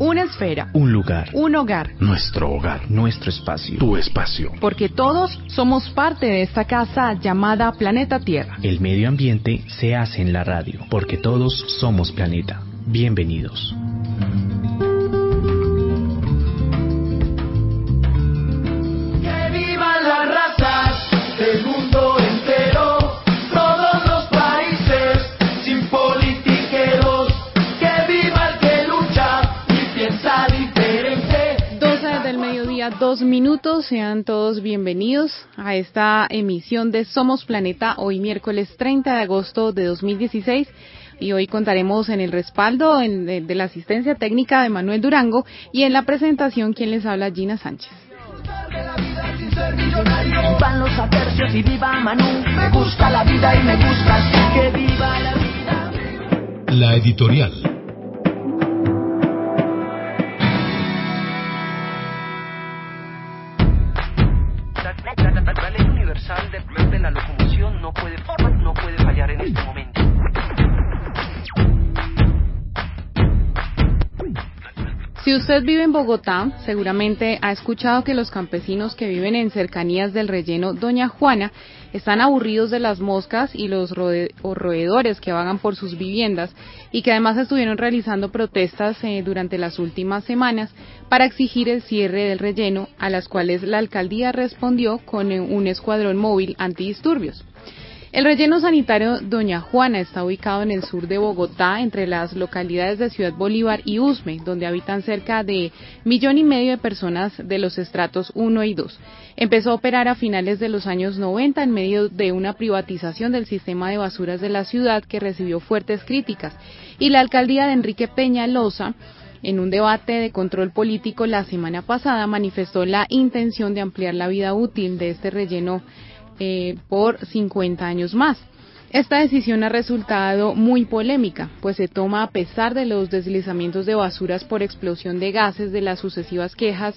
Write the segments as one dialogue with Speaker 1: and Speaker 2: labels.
Speaker 1: Una esfera.
Speaker 2: Un lugar.
Speaker 1: Un hogar.
Speaker 2: Nuestro hogar. Nuestro espacio. Tu espacio.
Speaker 1: Porque todos somos parte de esta casa llamada Planeta Tierra.
Speaker 2: El medio ambiente se hace en la radio. Porque todos somos planeta. Bienvenidos.
Speaker 3: ¡Que vivan las razas del mundo entero! Todos los países, sin politiqueros. ¡Que viva el que lucha y piensa diferente!
Speaker 1: 12 del mediodía, 2 minutos. Sean todos bienvenidos a esta emisión de Somos Planeta, hoy miércoles 30 de agosto de 2016. Y hoy contaremos en el respaldo de la asistencia técnica de Manuel Durango y en la presentación quien les habla, Gina Sánchez.
Speaker 3: Vivan los atercios y viva Manu. Me gusta la vida y me gusta así. Que viva la vida.
Speaker 4: La editorial.
Speaker 5: La ley universal de la locomoción no puede fallar en este momento.
Speaker 1: Si usted vive en Bogotá, seguramente ha escuchado que los campesinos que viven en cercanías del relleno Doña Juana están aburridos de las moscas y los roedores que vagan por sus viviendas y que además estuvieron realizando protestas durante las últimas semanas para exigir el cierre del relleno, a las cuales la alcaldía respondió con un escuadrón móvil antidisturbios. El relleno sanitario Doña Juana está ubicado en el sur de Bogotá, entre las localidades de Ciudad Bolívar y Usme, donde habitan cerca de 1,5 millones de personas de los estratos 1 y 2. Empezó a operar a finales de los años 90 en medio de una privatización del sistema de basuras de la ciudad que recibió fuertes críticas, y la alcaldía de Enrique Peñalosa, en un debate de control político la semana pasada, manifestó la intención de ampliar la vida útil de este relleno por 50 años más. Esta decisión ha resultado muy polémica, pues se toma a pesar de los deslizamientos de basuras por explosión de gases, de las sucesivas quejas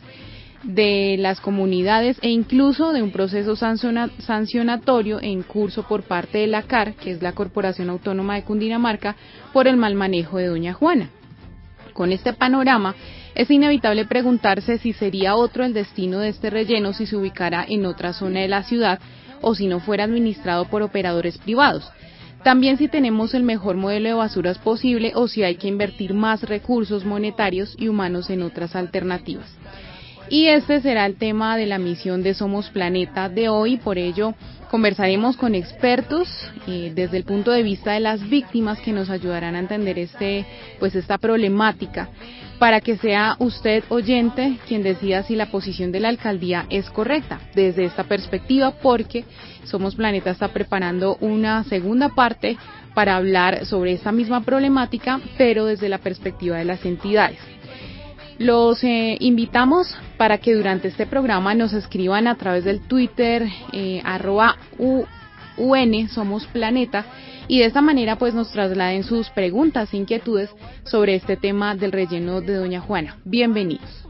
Speaker 1: de las comunidades e incluso de un proceso sancionatorio en curso por parte de la CAR, que es la Corporación Autónoma de Cundinamarca, por el mal manejo de Doña Juana. Con este panorama, es inevitable preguntarse si sería otro el destino de este relleno si se ubicara en otra zona de la ciudad o si no fuera administrado por operadores privados. También si tenemos el mejor modelo de basuras posible o si hay que invertir más recursos monetarios y humanos en otras alternativas. Y este será el tema de la misión de Somos Planeta de hoy. Por ello, conversaremos con expertos desde el punto de vista de las víctimas que nos ayudarán a entender esta problemática, para que sea usted, oyente, quien decida si la posición de la alcaldía es correcta desde esta perspectiva, porque Somos Planeta está preparando una segunda parte para hablar sobre esta misma problemática, pero desde la perspectiva de las entidades. Los invitamos para que durante este programa nos escriban a través del Twitter @UN Somos Planeta, y de esta manera pues nos trasladen sus preguntas e inquietudes sobre este tema del relleno de Doña Juana. Bienvenidos.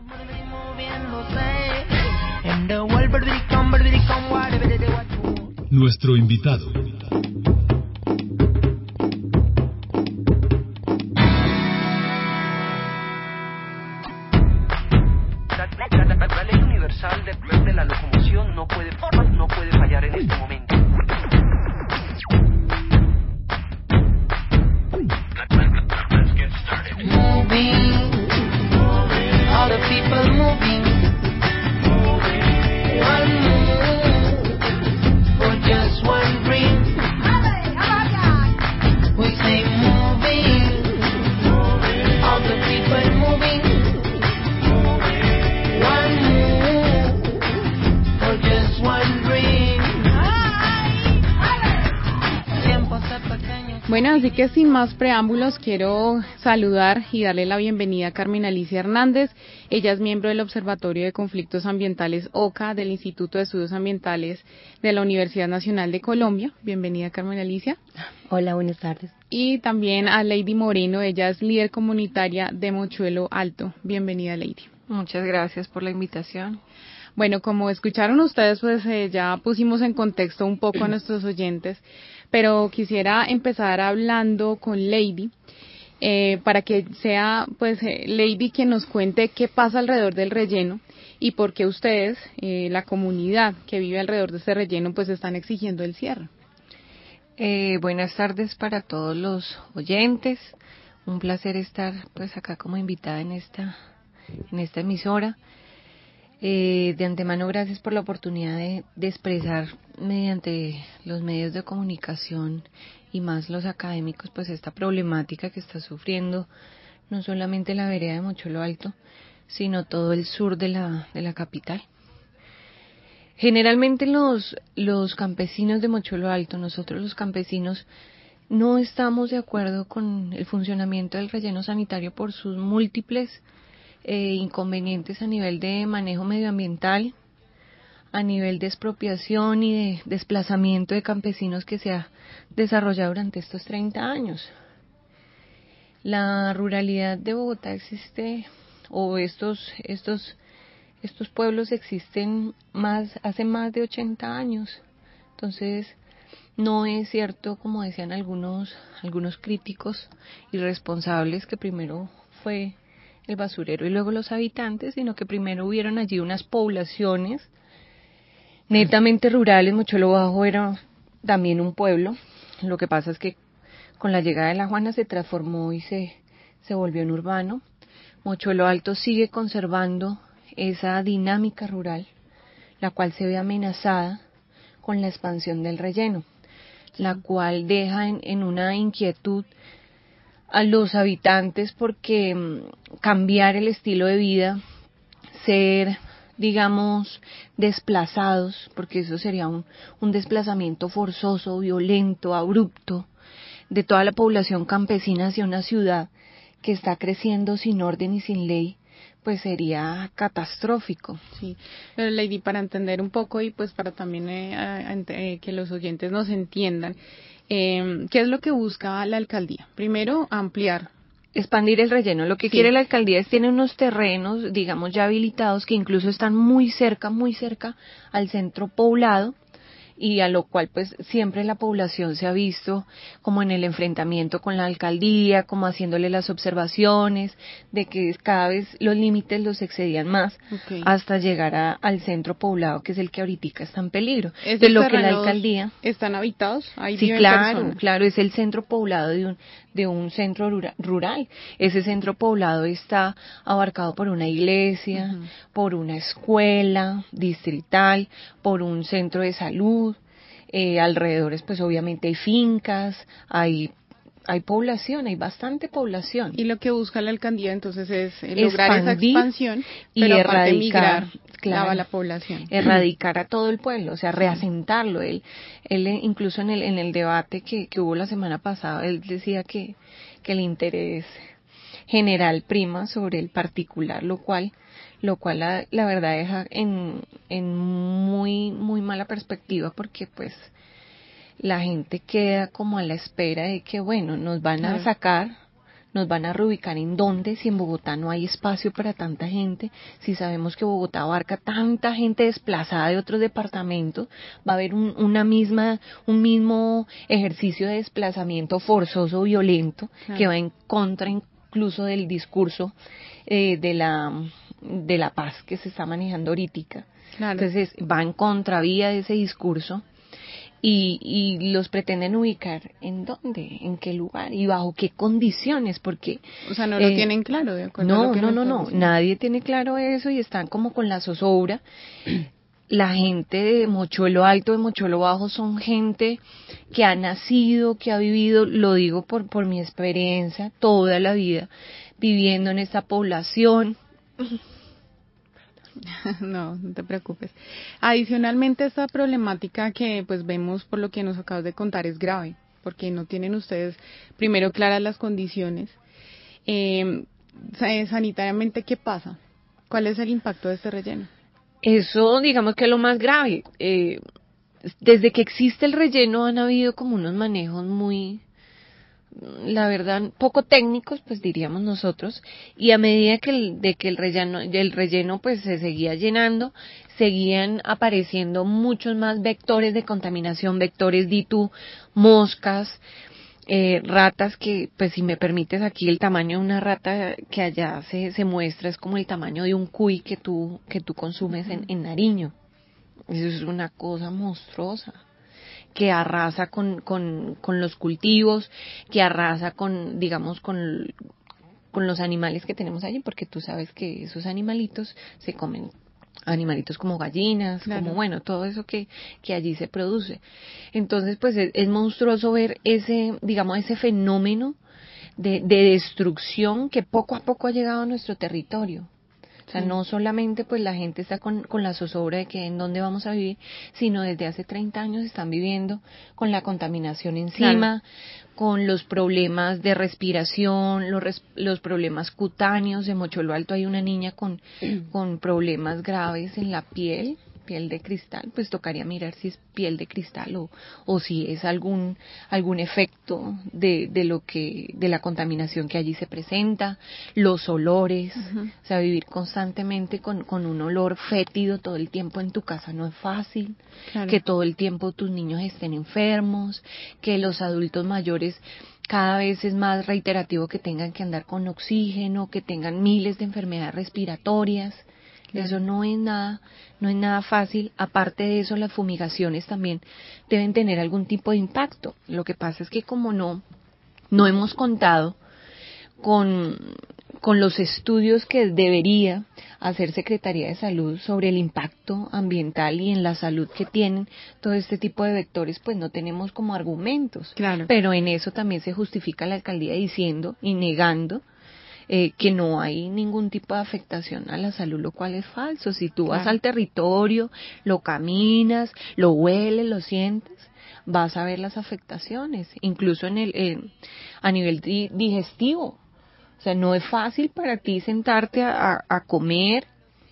Speaker 4: Nuestro invitado.
Speaker 5: La ley universal de la locomoción no puede fallar en este momento.
Speaker 3: Moving, all the people moving. One move for just one dream. We say moving, all the people moving. One move for just one dream.
Speaker 1: Bueno, así que sin más preámbulos, quiero saludar y darle la bienvenida a Carmen Alicia Hernández. Ella es miembro del Observatorio de Conflictos Ambientales OCA del Instituto de Estudios Ambientales de la Universidad Nacional de Colombia. Bienvenida, Carmen Alicia.
Speaker 6: Hola, buenas tardes.
Speaker 1: Y también a Lady Moreno, ella es líder comunitaria de Mochuelo Alto. Bienvenida, Lady.
Speaker 6: Muchas gracias por la invitación.
Speaker 1: Bueno, como escucharon ustedes, pues ya pusimos en contexto un poco a nuestros oyentes, pero quisiera empezar hablando con Lady para que sea pues Lady quien nos cuente qué pasa alrededor del relleno y por qué ustedes, la comunidad que vive alrededor de este relleno, pues están exigiendo el cierre.
Speaker 6: Buenas tardes para todos los oyentes. Un placer estar pues acá como invitada en esta emisora. De antemano, gracias por la oportunidad de expresar mediante los medios de comunicación y más los académicos pues esta problemática que está sufriendo no solamente la vereda de Mochuelo Alto, sino todo el sur de la capital. Generalmente los campesinos de Mochuelo Alto, nosotros los campesinos, no estamos de acuerdo con el funcionamiento del relleno sanitario por sus múltiples inconvenientes a nivel de manejo medioambiental, a nivel de expropiación y de desplazamiento de campesinos que se ha desarrollado durante estos 30 años. La ruralidad de Bogotá existe, o estos pueblos existen hace más de 80 años. Entonces, no es cierto, como decían algunos críticos irresponsables, que primero fue el basurero y luego los habitantes, sino que primero hubieron allí unas poblaciones netamente rurales. Mochuelo Bajo era también un pueblo. Lo que pasa es que con la llegada de la Juana se transformó y se volvió en urbano. Mochuelo Alto sigue conservando esa dinámica rural, la cual se ve amenazada con la expansión del relleno, la cual deja en una inquietud a los habitantes, porque cambiar el estilo de vida, ser, digamos, desplazados, porque eso sería un desplazamiento forzoso, violento, abrupto, de toda la población campesina hacia una ciudad que está creciendo sin orden y sin ley, pues sería catastrófico.
Speaker 1: Sí, pero Lady, para entender un poco y pues para también que los oyentes nos entiendan, ¿qué es lo que busca la alcaldía? Primero, ampliar.
Speaker 6: Expandir el relleno. Lo que quiere la alcaldía es tener unos terrenos, digamos, ya habilitados, que incluso están muy cerca al centro poblado, y a lo cual pues siempre la población se ha visto como en el enfrentamiento con la alcaldía, como haciéndole las observaciones de que cada vez los límites los excedían más, hasta llegar al centro poblado, que es el que ahorita está en peligro.
Speaker 1: De
Speaker 6: lo que la alcaldía...
Speaker 1: ¿Están habitados? Ahí
Speaker 6: sí,
Speaker 1: viven
Speaker 6: claro,
Speaker 1: personas.
Speaker 6: claro, es el centro poblado de un centro rural. Ese centro poblado está abarcado por una iglesia, por una escuela distrital, por un centro de salud, alrededores pues obviamente hay fincas, hay población, hay bastante población.
Speaker 1: Y lo que busca la alcaldía entonces es lograr esa expansión
Speaker 6: y
Speaker 1: pero
Speaker 6: erradicar,
Speaker 1: migrar la población.
Speaker 6: Erradicar a todo el pueblo, o sea, reasentarlo. Él incluso en el debate que hubo la semana pasada, él decía que el interés general prima sobre el particular, lo cual la verdad deja en muy mala perspectiva, porque pues la gente queda como a la espera de que bueno, nos van a sacar, nos van a reubicar en dónde, si en Bogotá no hay espacio para tanta gente, si sabemos que Bogotá abarca tanta gente desplazada de otros departamentos, va a haber un mismo ejercicio de desplazamiento forzoso, violento, que va en contra incluso del discurso de la paz que se está manejando ahorita. Entonces va en contravía de ese discurso. Y los pretenden ubicar ¿en dónde? ¿En qué lugar? ¿Y bajo qué condiciones? Porque...
Speaker 1: O sea, no lo tienen claro, ¿de acuerdo?
Speaker 6: No, nadie tiene claro eso y están como con la zozobra. La gente de Mochuelo Alto, de Mochuelo Bajo, son gente que ha nacido, que ha vivido, lo digo por mi experiencia, toda la vida viviendo en esta población.
Speaker 1: No te preocupes. Adicionalmente, esta problemática que pues vemos por lo que nos acabas de contar es grave, porque no tienen ustedes primero claras las condiciones. Sanitariamente, ¿qué pasa? ¿Cuál es el impacto de este relleno?
Speaker 6: Eso, digamos que es lo más grave. Desde que existe el relleno han habido como unos manejos muy, la verdad, poco técnicos, pues diríamos nosotros, y a medida que el relleno pues se seguía llenando, seguían apareciendo muchos más vectores de contaminación, vectores DITU, moscas, ratas que, pues si me permites aquí, el tamaño de una rata que allá se muestra es como el tamaño de un cuy que tú consumes en Nariño. Eso es una cosa monstruosa, que arrasa con los cultivos, que arrasa con, digamos, con los animales que tenemos allí, porque tú sabes que esos animalitos se comen animalitos como gallinas,
Speaker 1: claro,
Speaker 6: como bueno, todo eso que allí se produce. Entonces, pues es monstruoso ver ese, digamos, ese fenómeno de destrucción que poco a poco ha llegado a nuestro territorio. O sea, no solamente pues la gente está con la zozobra de que en dónde vamos a vivir, sino desde hace 30 años están viviendo con la contaminación encima, con los problemas de respiración, los problemas cutáneos. En Mocholo Alto hay una niña con problemas graves en la piel de cristal, pues tocaría mirar si es piel de cristal o si es algún efecto de la contaminación que allí se presenta, los olores, o sea, vivir constantemente con un olor fétido todo el tiempo en tu casa no es fácil, que todo el tiempo tus niños estén enfermos, que los adultos mayores cada vez es más reiterativo que tengan que andar con oxígeno, que tengan miles de enfermedades respiratorias. Eso no es nada fácil. Aparte de eso, las fumigaciones también deben tener algún tipo de impacto. Lo que pasa es que como no hemos contado con los estudios que debería hacer Secretaría de Salud sobre el impacto ambiental y en la salud que tienen todo este tipo de vectores, pues no tenemos como argumentos.
Speaker 1: Claro.
Speaker 6: Pero en eso también se justifica la alcaldía diciendo y negando que no hay ningún tipo de afectación a la salud, lo cual es falso. Si tú vas al territorio, lo caminas, lo hueles, lo sientes, vas a ver las afectaciones, incluso a nivel digestivo. O sea, no es fácil para ti sentarte a comer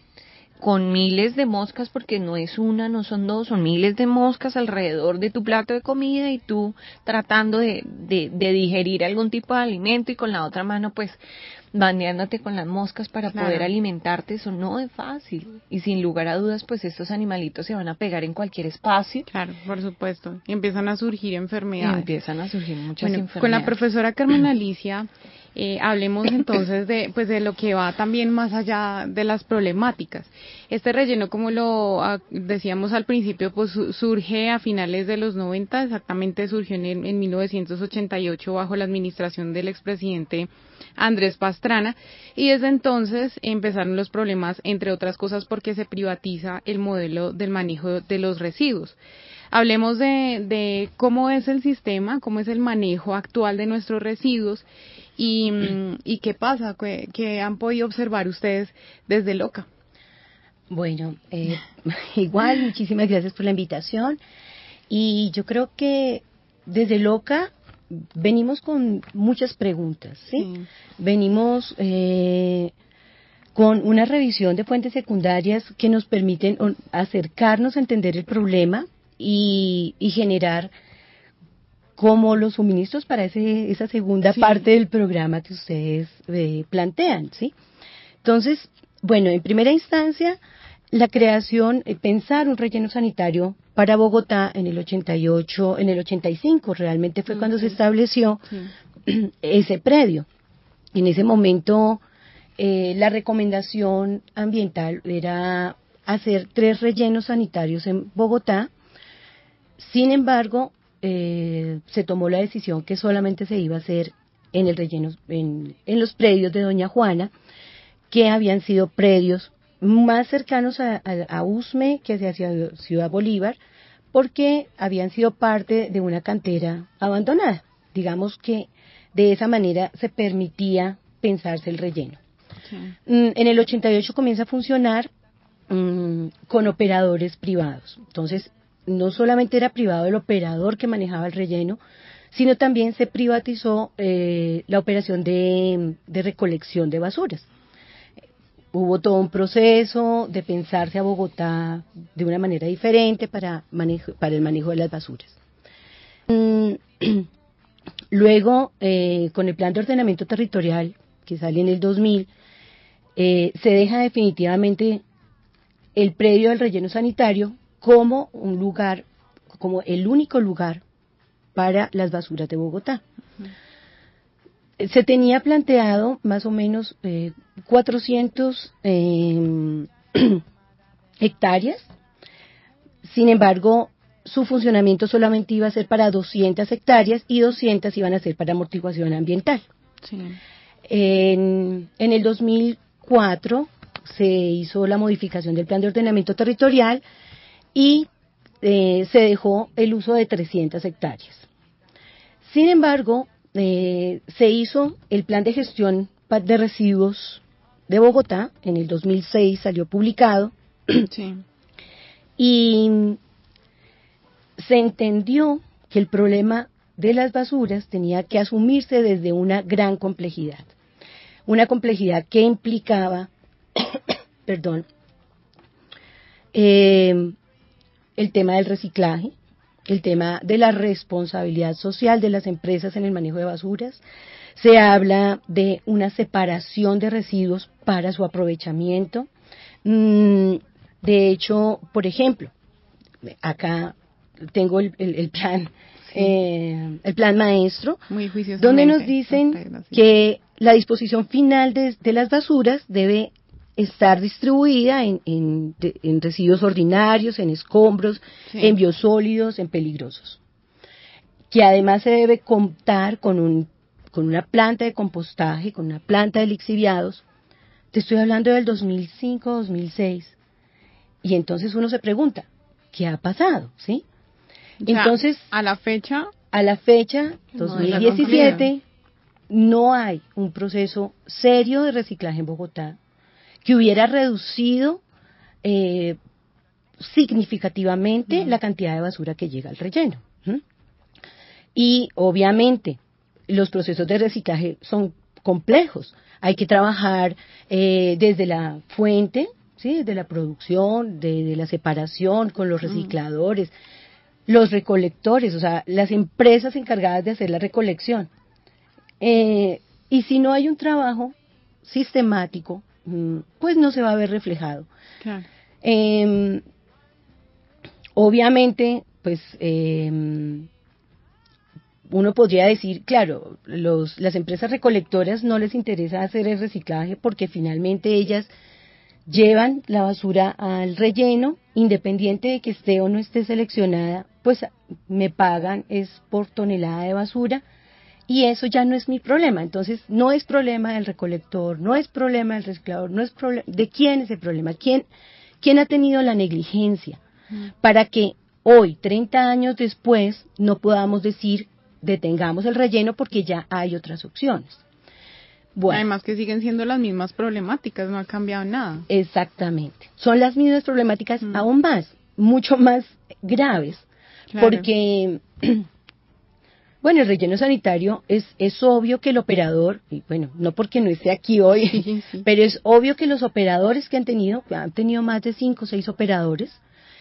Speaker 6: con miles de moscas, porque no es una, no son dos, son miles de moscas alrededor de tu plato de comida y tú tratando de digerir algún tipo de alimento y con la otra mano pues bandeándote con las moscas para poder alimentarte. Eso no es fácil y sin lugar a dudas pues estos animalitos se van a pegar en cualquier espacio.
Speaker 1: Claro, por supuesto, y empiezan a surgir enfermedades.
Speaker 6: Empiezan a surgir muchas enfermedades.
Speaker 1: Con la profesora Carmen Alicia hablemos entonces de lo que va también más allá de las problemáticas. Este relleno, como lo decíamos al principio, pues surge a finales de los 90, exactamente surgió en 1988 bajo la administración del expresidente Andrés Pastrana, y desde entonces empezaron los problemas, entre otras cosas porque se privatiza el modelo del manejo de los residuos. Hablemos de cómo es el sistema, cómo es el manejo actual de nuestros residuos y qué pasa, qué han podido observar ustedes desde LOCA.
Speaker 7: Bueno, igual, muchísimas gracias por la invitación. Y yo creo que desde LOCA venimos con muchas preguntas, ¿sí? Venimos con una revisión de fuentes secundarias que nos permiten acercarnos a entender el problema y generar como los suministros para esa segunda parte del programa que ustedes plantean, ¿sí? Entonces, bueno, en primera instancia, la creación, pensar un relleno sanitario para Bogotá en el 88, en el 85, realmente fue cuando se estableció ese predio. En ese momento, la recomendación ambiental era hacer 3 rellenos sanitarios en Bogotá. Sin embargo, se tomó la decisión que solamente se iba a hacer en el relleno, en los predios de Doña Juana, que habían sido predios más cercanos a Usme que hacia Ciudad Bolívar, porque habían sido parte de una cantera abandonada. Digamos que de esa manera se permitía pensarse el relleno. En el 88 comienza a funcionar con operadores privados. Entonces, no solamente era privado el operador que manejaba el relleno, sino también se privatizó la operación de recolección de basuras. Hubo todo un proceso de pensarse a Bogotá de una manera diferente para el manejo de las basuras. Luego, con el plan de ordenamiento territorial que sale en el 2000, se deja definitivamente el predio del relleno sanitario como un lugar, como el único lugar para las basuras de Bogotá. Se tenía planteado más o menos 400 hectáreas. Sin embargo, su funcionamiento solamente iba a ser para 200 hectáreas y 200 iban a ser para amortiguación ambiental.
Speaker 1: Sí.
Speaker 7: En el 2004 se hizo la modificación del plan de ordenamiento territorial y se dejó el uso de 300 hectáreas. Sin embargo, se hizo el plan de gestión de residuos de Bogotá, en el 2006 salió publicado,
Speaker 1: Sí.
Speaker 7: y se entendió que el problema de las basuras tenía que asumirse desde una gran complejidad que implicaba, perdón, el tema del reciclaje, el tema de la responsabilidad social de las empresas en el manejo de basuras. Se habla de una separación de residuos para su aprovechamiento. De hecho, por ejemplo, acá tengo el plan, el plan maestro,
Speaker 1: Muy juiciosamente,
Speaker 7: donde nos dicen que la disposición final de las basuras debe estar distribuida en residuos ordinarios, en escombros,
Speaker 1: sí,
Speaker 7: en biosólidos, en peligrosos. Que además se debe contar con una planta de compostaje, con una planta de lixiviados. Te estoy hablando del 2005-2006. Y entonces uno se pregunta, ¿qué ha pasado? ¿Sí? Entonces,
Speaker 1: a la fecha,
Speaker 7: 2017, no hay un proceso serio de reciclaje en Bogotá que hubiera reducido significativamente la cantidad de basura que llega al relleno. Y obviamente los procesos de reciclaje son complejos. Hay que trabajar desde la fuente, ¿sí? Desde la producción, de la separación con los recicladores, los recolectores, o sea, las empresas encargadas de hacer la recolección. Y si no hay un trabajo sistemático, pues no se va a ver reflejado.
Speaker 1: claro,
Speaker 7: Obviamente, pues uno podría decir, claro, las empresas recolectoras no les interesa hacer el reciclaje porque finalmente ellas llevan la basura al relleno, independiente de que esté o no esté seleccionada, pues me pagan es por tonelada de basura y eso ya no es mi problema. Entonces no es problema del recolector, no es problema del reciclador, no es problema de quién es el problema, quién ha tenido la negligencia para que hoy, 30 años después, no podamos decir detengamos el relleno porque ya hay otras opciones. Bueno,
Speaker 1: además que siguen siendo las mismas problemáticas, no ha cambiado nada.
Speaker 7: Exactamente. Son las mismas problemáticas aún más, mucho más graves,
Speaker 1: Claro.
Speaker 7: porque, bueno, el relleno sanitario es obvio que el operador, y bueno, no porque no esté aquí hoy,
Speaker 1: Sí.
Speaker 7: pero es obvio que los operadores que han tenido más de 5 o 6 operadores,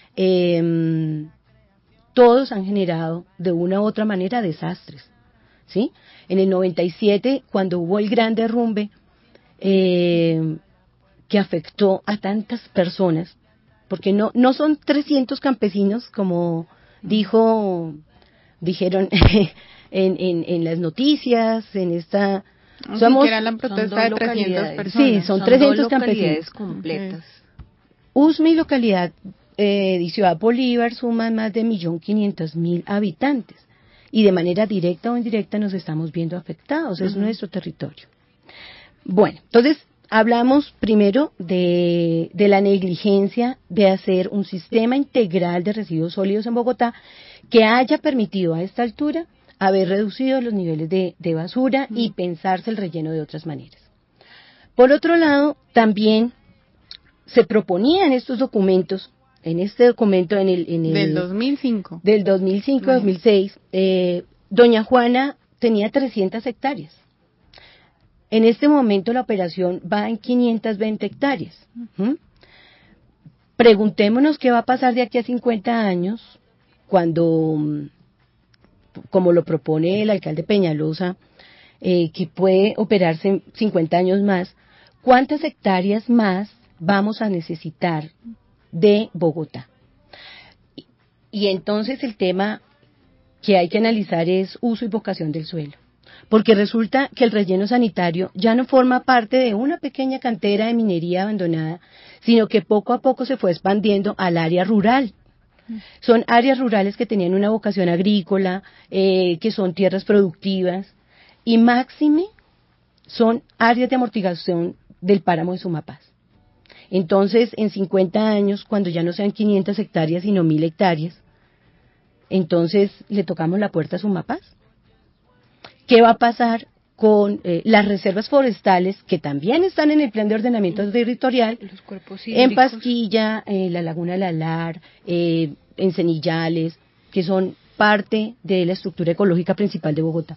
Speaker 7: todos han generado de una u otra manera desastres, ¿sí? En el 97, cuando hubo el gran derrumbe que afectó a tantas personas, porque no son 300 campesinos como dijeron en las noticias, en esta...
Speaker 1: Somos, que era la protesta de 300 personas.
Speaker 7: Sí, son 300 campesinos
Speaker 6: completas.
Speaker 7: Usme y localidad y Ciudad Bolívar suman más de 1.500.000 habitantes y de manera directa o indirecta nos estamos viendo afectados, es nuestro territorio. Bueno, entonces hablamos primero de la negligencia de hacer un sistema integral de residuos sólidos en Bogotá que haya permitido a esta altura haber reducido los niveles de basura y pensarse el relleno de otras maneras. Por otro lado, también se proponía en estos documentos, en este documento
Speaker 1: del 2005.
Speaker 7: Del 2005-2006, doña Juana tenía 300 hectáreas. En este momento la operación va en 520 hectáreas. Preguntémonos qué va a pasar de aquí a 50 años, cuando, como lo propone el alcalde Peñalosa, que puede operarse 50 años más, ¿cuántas hectáreas más vamos a necesitar de Bogotá? Y entonces el tema que hay que analizar es uso y vocación del suelo. porque resulta que el relleno sanitario ya no forma parte de una pequeña cantera de minería abandonada, sino que poco a poco se fue expandiendo al área rural. Son áreas rurales que tenían una vocación agrícola, que son tierras productivas, y máxime son áreas de amortiguación del páramo de Sumapaz. Entonces, en 50 años, cuando ya no sean 500 hectáreas, sino 1000 hectáreas, entonces le tocamos la puerta a Sumapaz. ¿Qué va a pasar con las reservas forestales que también están en el plan de ordenamiento territorial?
Speaker 6: Los cuerpos
Speaker 7: En
Speaker 6: hídricos.
Speaker 7: Pasquilla, la Laguna del Alar, en Cenillales, que son parte de la estructura ecológica principal de Bogotá.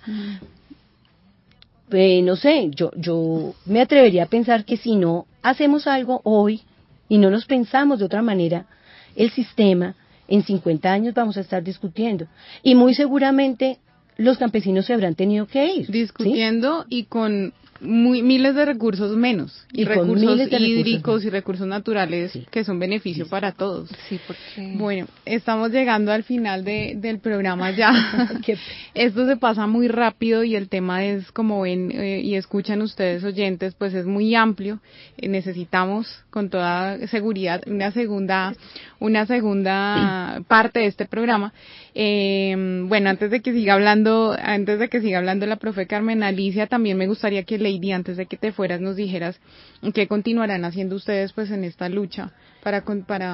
Speaker 7: No sé, yo me atrevería a pensar que si no hacemos algo hoy y no nos pensamos de otra manera, el sistema, en 50 años vamos a estar discutiendo. Y muy seguramente los campesinos se habrán tenido que ir.
Speaker 1: Discutiendo, ¿sí? Y con miles de recursos menos. Y recursos hídricos y recursos naturales, sí, que son beneficio, sí, para todos.
Speaker 6: Sí, porque...
Speaker 1: Bueno, estamos llegando al final del programa ya. Esto se pasa muy rápido y el tema es, como ven y escuchan ustedes oyentes, pues es muy amplio. Necesitamos con toda seguridad una segunda parte de este programa. Bueno, antes de que siga hablando la profe Carmen Alicia, también me gustaría que Lady, antes de que te fueras, nos dijeras qué continuarán haciendo ustedes pues en esta lucha para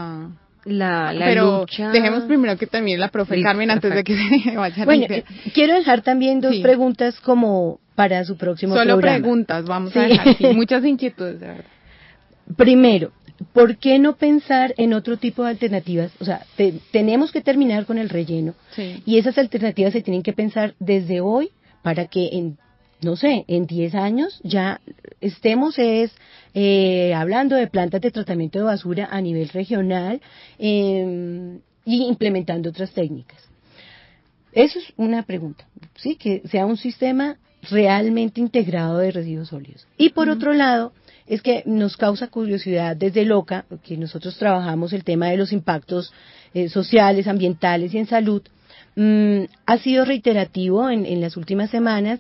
Speaker 1: pero
Speaker 6: lucha.
Speaker 1: Dejemos primero que termine la profe Carmen antes de que se vaya.
Speaker 7: Bueno, quiero dejar también dos preguntas como para su próximo programa.
Speaker 1: Solo preguntas, vamos a dejar, sí, muchas inquietudes, de verdad.
Speaker 7: Primero, ¿por qué no pensar en otro tipo de alternativas? O sea, tenemos que terminar con el relleno, sí, y esas alternativas se tienen que pensar desde hoy para que en 10 años ya estemos hablando de plantas de tratamiento de basura a nivel regional y implementando otras técnicas. Eso es una pregunta, sí, que sea un sistema realmente integrado de residuos sólidos. Y por otro lado, es que nos causa curiosidad desde LOCA, que nosotros trabajamos el tema de los impactos sociales, ambientales y en salud. Ha sido reiterativo en las últimas semanas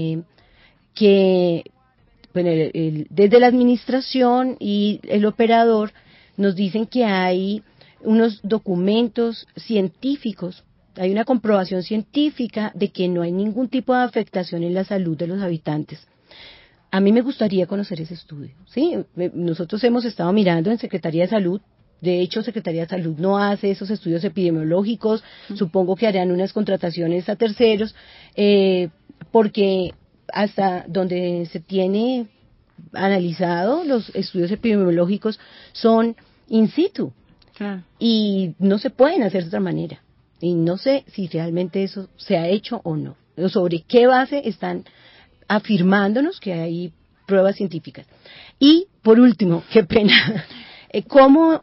Speaker 7: que bueno, desde la administración y el operador nos dicen que hay unos documentos científicos, hay una comprobación científica de que no hay ningún tipo de afectación en la salud de los habitantes. A mí me gustaría conocer ese estudio, ¿sí? Nosotros hemos estado mirando en Secretaría de Salud. De hecho, Secretaría de Salud no hace esos estudios epidemiológicos. Supongo que harán unas contrataciones a terceros, porque hasta donde se tiene analizado los estudios epidemiológicos son in situ. Claro. Y no se pueden hacer de otra manera. Y no sé si realmente eso se ha hecho o no. ¿Sobre qué base están afirmándonos que hay pruebas científicas? Y, por último, qué pena, ¿cómo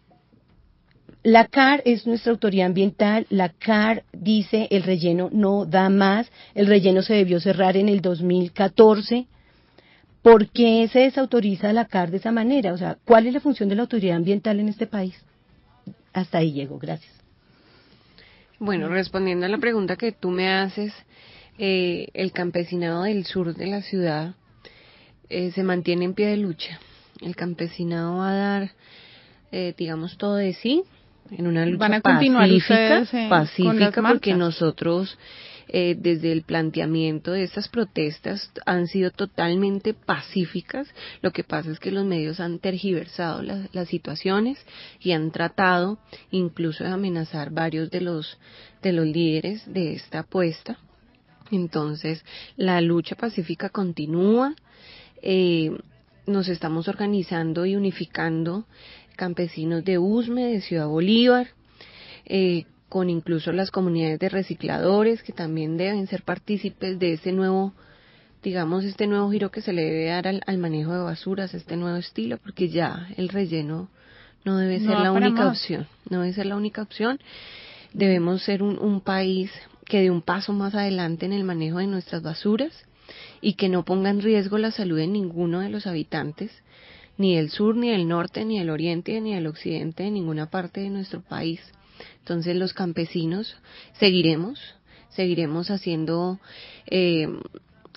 Speaker 7: la CAR es nuestra autoridad ambiental? La CAR dice el relleno no da más, el relleno se debió cerrar en el 2014. ¿Por qué se desautoriza la CAR de esa manera? O sea, ¿cuál es la función de la autoridad ambiental en este país? Hasta ahí llego, gracias.
Speaker 6: Bueno, respondiendo a la pregunta que tú me haces, el campesinado del sur de la ciudad se mantiene en pie de lucha. El campesinado va a dar, digamos, todo de sí en una lucha
Speaker 1: ¿Van a continuar
Speaker 6: pacífica porque nosotros, desde el planteamiento de estas protestas, han sido totalmente pacíficas. Lo que pasa es que los medios han tergiversado las situaciones y han tratado incluso de amenazar varios de los líderes de esta apuesta. Entonces, la lucha pacífica continúa. Nos estamos organizando y unificando campesinos de Usme, de Ciudad Bolívar, con incluso las comunidades de recicladores que también deben ser partícipes de este nuevo, digamos, este nuevo giro que se le debe dar al manejo de basuras, este nuevo estilo, porque ya el relleno no debe ser la única opción, no debe ser la única opción. Debemos ser un país que dé un paso más adelante en el manejo de nuestras basuras y que no ponga en riesgo la salud de ninguno de los habitantes, ni del sur, ni del norte, ni del oriente, ni del occidente, de ninguna parte de nuestro país. Entonces los campesinos seguiremos haciendo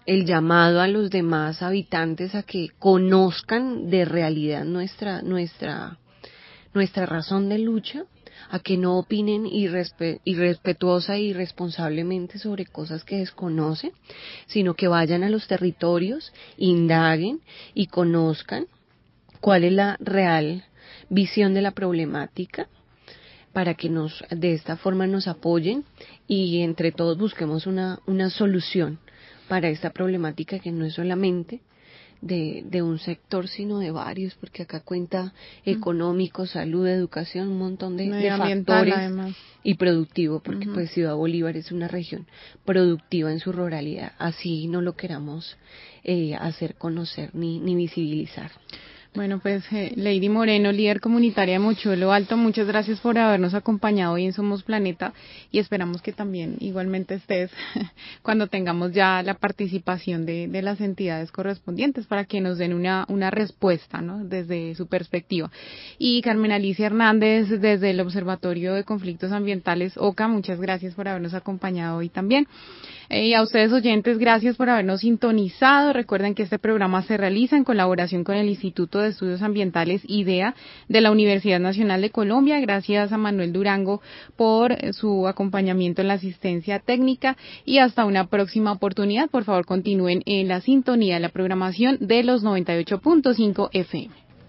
Speaker 6: el llamado a los demás habitantes a que conozcan de realidad nuestra razón de lucha, a que no opinen irrespetuosa y irresponsablemente sobre cosas que desconocen, sino que vayan a los territorios, indaguen y conozcan cuál es la real visión de la problemática, para que de esta forma nos apoyen y entre todos busquemos una solución para esta problemática, que no es solamente de un sector, sino de varios, porque acá cuenta económico, salud, educación, un montón de factores, además. Y productivo, porque pues Ciudad Bolívar es una región productiva en su ruralidad, así no lo queramos hacer conocer ni visibilizar.
Speaker 1: Bueno, pues Lady Moreno, líder comunitaria de Mochuelo Alto, muchas gracias por habernos acompañado hoy en Somos Planeta, y esperamos que también igualmente estés cuando tengamos ya la participación de las entidades correspondientes para que nos den una respuesta, ¿no?, desde su perspectiva. Y Carmen Alicia Hernández, desde el Observatorio de Conflictos Ambientales OCA, muchas gracias por habernos acompañado hoy también. Y a ustedes oyentes, gracias por habernos sintonizado. Recuerden que este programa se realiza en colaboración con el Instituto de Estudios Ambientales IDEA de la Universidad Nacional de Colombia. Gracias a Manuel Durango por su acompañamiento en la asistencia técnica, y hasta una próxima oportunidad. Por favor, continúen en la sintonía de la programación de los 98.5 FM.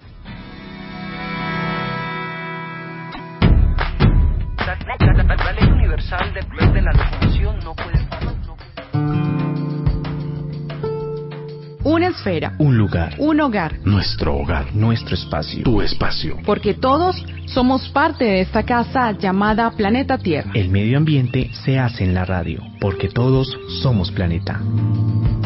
Speaker 5: La ley universal de la locomoción no puede...
Speaker 1: Una esfera,
Speaker 2: Un lugar,
Speaker 1: un hogar,
Speaker 4: Nuestro hogar,
Speaker 2: nuestro espacio,
Speaker 4: tu espacio.
Speaker 1: porque todos somos parte de esta casa llamada Planeta Tierra.
Speaker 2: el medio ambiente se hace en la radio, porque todos somos planeta.